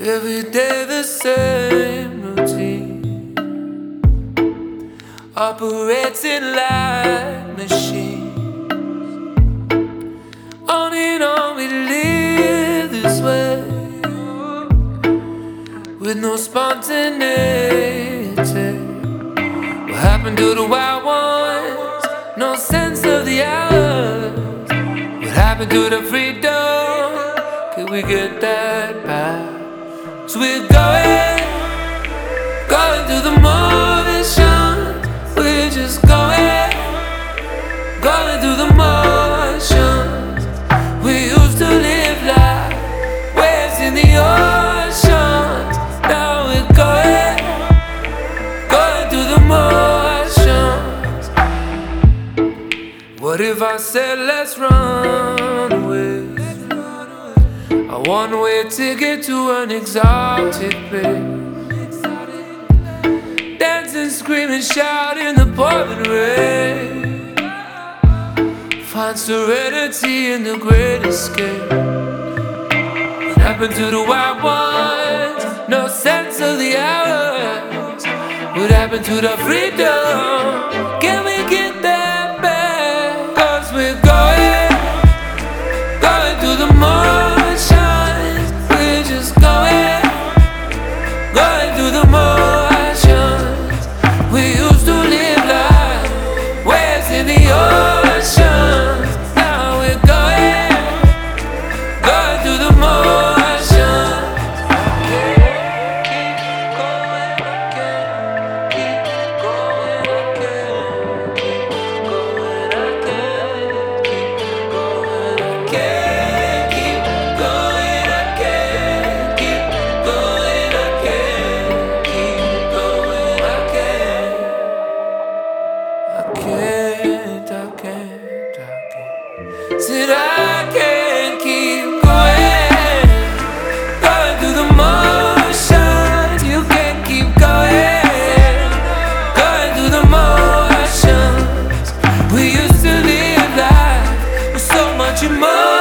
Every day the same routine, operating like machines. On and on we live this way, with no spontaneity. What happened to the wild ones? No sense of the hours. What happened to the freedom? Can we get that back? So we're going through the motions. We're just going through the motions. We used to live like waves in the ocean. Now we're going through the motions. What if I said let's run away? A one-way ticket to an exotic place. Dancing, screaming, shouting the pouring rain. Find serenity in the great escape. What happened to the wild ones? No sense of the hours. What happened to the freedom? Can we get that back? 'Cause we're going through the motions. We're just going through the motions. We used to live like waves in the ocean. Now we're going through the motions. Keep going again, keep going again, keep going again, keep going again, keep going again, keep going again, keep going again. I can't. Said I can't keep going through the motions. You can't keep going through the motions. We used to live life with so much emotion.